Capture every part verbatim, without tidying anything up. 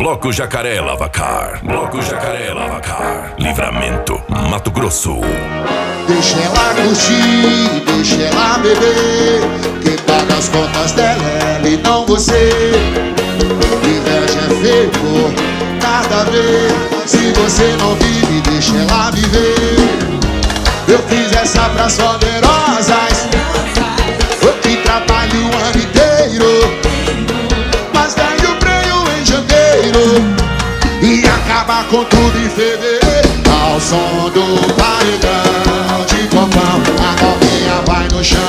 Bloco Jacaré Lavacar. Bloco Jacaré Lavacar. Livramento, Mato Grosso. Deixa ela curtir, deixa ela beber. Quem paga as contas dela é ela e não você. Inveja é feio, nada a ver. Se você não vive, deixa ela viver. Eu fiz essa pras poderosas, eu que trabalho o ano inteiro, mas ganho prêmio em janeiro e acaba com tudo em fevereiro. Ao som do paredão de copão, a novinha vai no chão.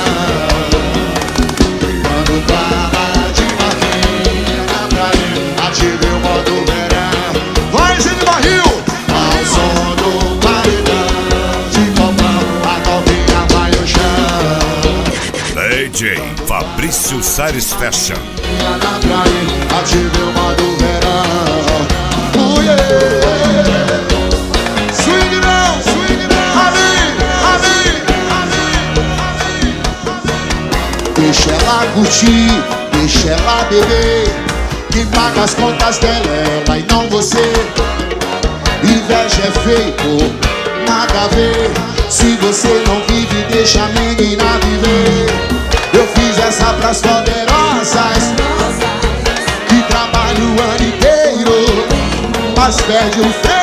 Quando fala de marquinha na praia, ative o modo verão. Vai, Zé de Barril! Ao som do paredão de copão, a novinha vai no chão. D J Fabrício Sares Fashion. Na praia, ative o modo verão. Oh, yeah. Swing não, swing não. Ali, ali, ali, ali. Deixa ela curtir, deixa ela beber. Quem paga as contas dela é ela e não você. Inveja é feio, nada a ver. Se você não vive, deixa a menina viver. Eu fiz essa pras poderosas, que trabalham o ano inteiro, mas perde o freio.